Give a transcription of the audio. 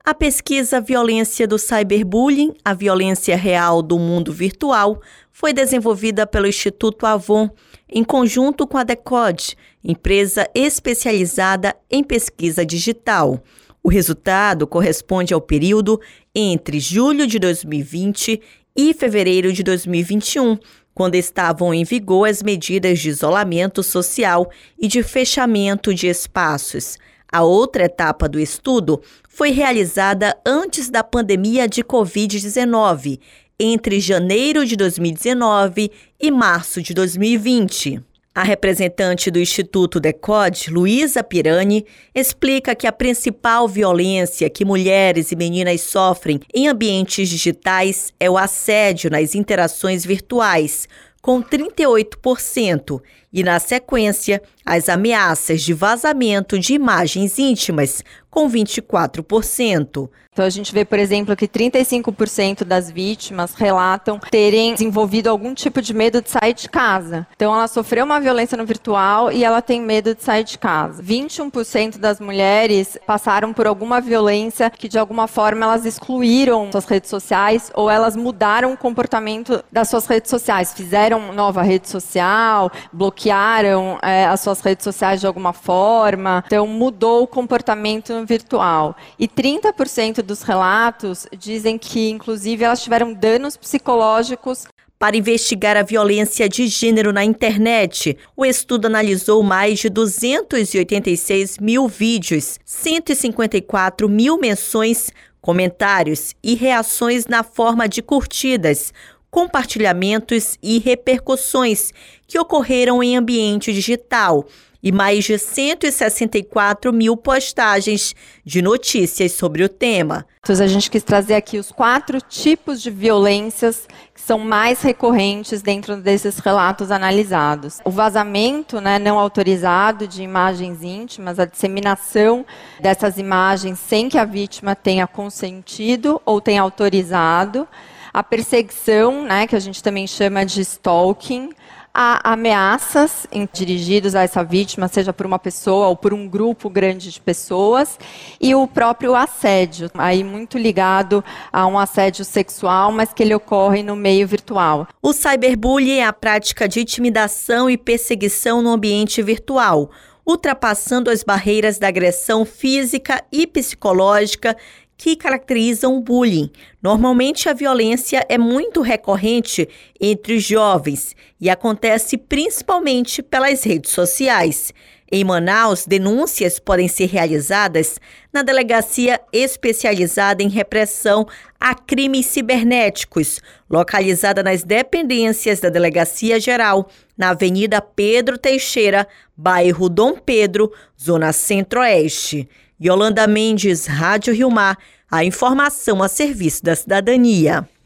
A pesquisa Violência do Cyberbullying, a violência real do mundo virtual, foi desenvolvida pelo Instituto Avon, em conjunto com a Decode, empresa especializada em pesquisa digital. O resultado corresponde ao período entre julho de 2020 e fevereiro de 2021, quando estavam em vigor as medidas de isolamento social e de fechamento de espaços. A outra etapa do estudo foi realizada antes da pandemia de Covid-19, entre janeiro de 2019 e março de 2020. A representante do Instituto Decode, Luísa Pirani, explica que a principal violência que mulheres e meninas sofrem em ambientes digitais é o assédio nas interações virtuais, com 38%, e, na sequência, as ameaças de vazamento de imagens íntimas, com 24%. Então, a gente vê, por exemplo, que 35% das vítimas relatam terem desenvolvido algum tipo de medo de sair de casa. Então, ela sofreu uma violência no virtual e ela tem medo de sair de casa. 21% das mulheres passaram por alguma violência que, de alguma forma, elas excluíram suas redes sociais ou elas mudaram o comportamento das suas redes sociais. Fizeram nova rede social, bloquearam as suas redes sociais de alguma forma. Então, mudou o comportamento no virtual. E 30% dos relatos dizem que, inclusive, elas tiveram danos psicológicos. Para investigar a violência de gênero na internet, o estudo analisou mais de 286 mil vídeos, 154 mil menções, comentários e reações na forma de curtidas, compartilhamentos e repercussões que ocorreram em ambiente digital, e mais de 164 mil postagens de notícias sobre o tema. Então, a gente quis trazer aqui os 4 tipos de violências que são mais recorrentes dentro desses relatos analisados. O vazamento, não autorizado de imagens íntimas, a disseminação dessas imagens sem que a vítima tenha consentido ou tenha autorizado. A perseguição, que a gente também chama de stalking. Há ameaças dirigidas a essa vítima, seja por uma pessoa ou por um grupo grande de pessoas, e o próprio assédio, aí muito ligado a um assédio sexual, mas que ele ocorre no meio virtual. O cyberbullying é a prática de intimidação e perseguição no ambiente virtual, ultrapassando as barreiras da agressão física e psicológica que caracterizam o bullying. Normalmente, a violência é muito recorrente entre os jovens e acontece principalmente pelas redes sociais. Em Manaus, denúncias podem ser realizadas na Delegacia Especializada em Repressão a Crimes Cibernéticos, localizada nas dependências da Delegacia Geral, na Avenida Pedro Teixeira, bairro Dom Pedro, Zona Centro-Oeste. Yolanda Mendes, Rádio Rio Mar, a informação a serviço da cidadania.